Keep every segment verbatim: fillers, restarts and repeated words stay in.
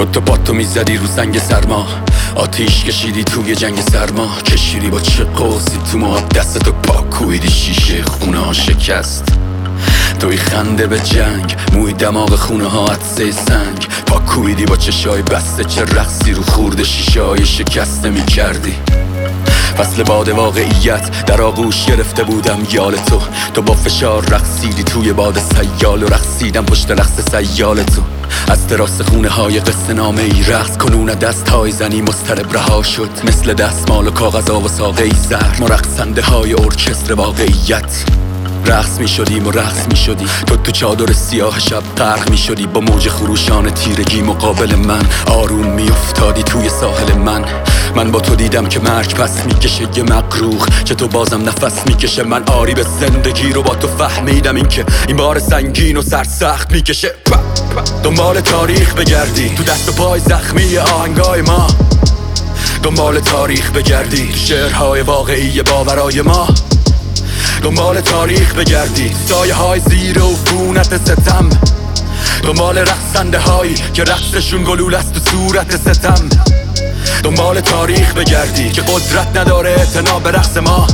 تو باتو میزدی رو سنگ سرما، آتیش کشیدی توی جنگ سرما، کشیدی با چه قوسی تو ما، دستتو پاکویدی شیشه خونه ها شکست. توی خنده به جنگ، موی دماغ خونه ها عطسه سنگ، پاکویدی با چشای بسته، چه رقصی رو خورده شیشه های شکسته می کردی. فصل باد واقعیت در آغوش گرفته بودم یال تو، تو با فشار رقصیدی توی باد سیال و رقصیدم پشت رقص سیال تو. از تراس خونه های قصه نامه ای رقص کنون دست های زنی مضطرب رها شد، مثل دستمال و کاغذا و ساقه ای زهر، ما رقصنده های ارکستر واقعیت. رقص می شدیم و رقص می شدی تو تو چادر سیاه شب غرق می شدی، با موج خروشان تیرگی مقابل من آروم می افتادی توی ساحل من. من با تو دیدم که مرگ پس می کشه یه مقروخ، چه تو بازم نفس می کشه. من آری به زندگی رو با تو فهمیدم، این که این بار سنگین و سرسخت می کشه. دنبال تاریخ بگردی تو دست و پای زخمی آهنگای ما، دنبال تاریخ بگردی تو شعرهای واقعی باورای ما، دنبال تاریخ بگردی سایه های زیر و عفونت ستم، دنبال رقصنده هایی که رقصشون گلول است تو صورت ستم، دنبال تاریخ بگردی که قدرت نداره اعتنا به رقص ما،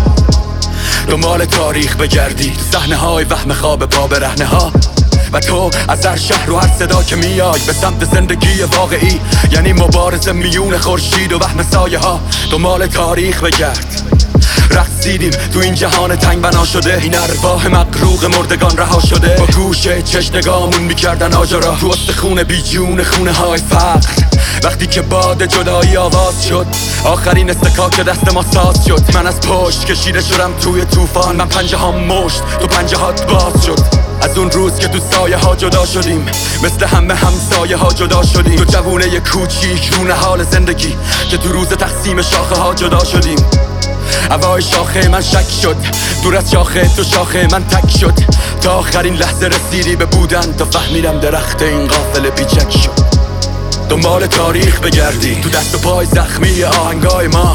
دنبال تاریخ بگردی تو صحنه های وهم خواب پا برهنه ها. و تو از هر شهر و هر صدا که میای به سمت زندگی واقعی، یعنی مبارزه میون خورشید و وهم سایه ها، دنبال تاریخ بگرد. رقصیدیم تو این جهان تنگ بنا شده، این ارواح مغروق مردگان رها شده، با گوشه چش نگامون میکردن آجرا تو استخونه بی جون خونه های فقر. وقتی که باد جدایی آواز شد، آخرین استکاک دست ما ساز شد، من از پشت کشیده شدم توی طوفان، من پنجه ها مشت تو پنجه هات باز شد. از اون روز که تو سایه ها جدا شدیم، مثل همه همسایه ها جدا شدیم، تو جوونه کوچیک رونه حال زندگی که تو روز تقسیم شاخه ها جدا شدیم. هوای شاخه من شک شد، دور از شاخه تو شاخه من تک شد، تا آخرین لحظه رسیدی به بودن، تا فهمیدم درخت این قافله بیچک شد. دنبال تاریخ بگردی تو دست و پای زخمی آهنگای ما،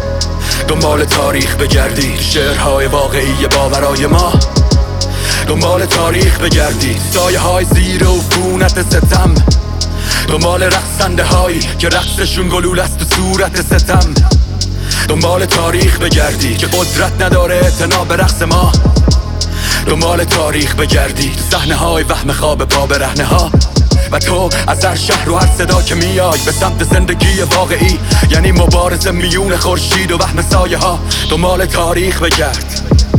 دنبال تاریخ بگردی تو شعرهای واقعی باورای ما، دنبال تاریخ بگردی سایه های زیر و عفونت ستم، دنبال رقصنده هایی که رقصشون گلول است تو صورت ستم، دنبال تاریخ بگردی که قدرت نداره اعتنا به رقص ما، دنبال تاریخ بگردی تو صحنه های وهم خواب پا برهنه ها. و تو از هر شهر و هر صدا که میای به سمت زندگی واقعی، یعنی مبارزه میون خورشید و وهم سایه ها، دنبال تاریخ بگرد.